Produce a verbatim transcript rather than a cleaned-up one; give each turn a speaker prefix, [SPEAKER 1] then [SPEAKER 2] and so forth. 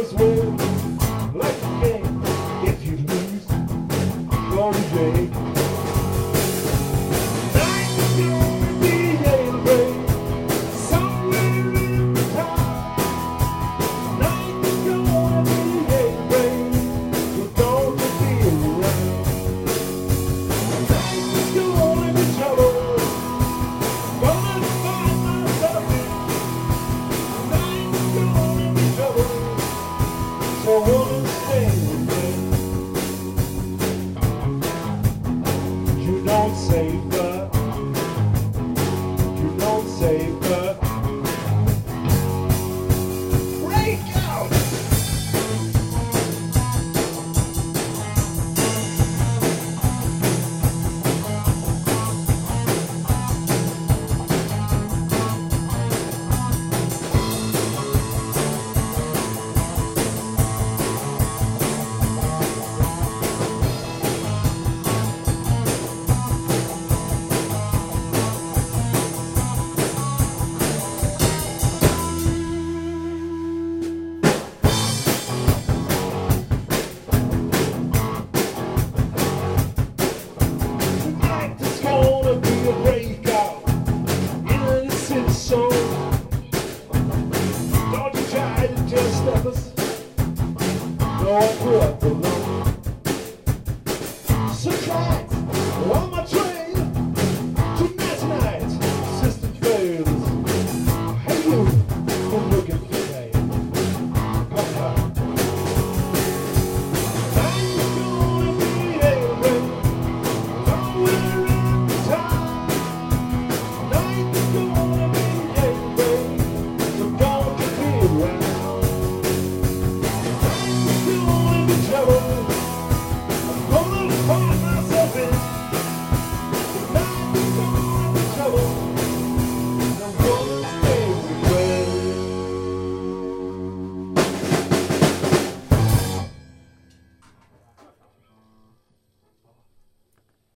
[SPEAKER 1] always win. Like a game, if you lose, go to jail. Night is gonna be a rain somewhere in the town. Night is gonna be a rain, so don't you be around. Night is gonna be trouble, gonna find myself in. Night is gonna be trouble, so woman stay with me. You don't save her, you don't save her. Break out! Tonight there's gonna be a breakout in the city soul. Don't you try to just stop us. No, I grew up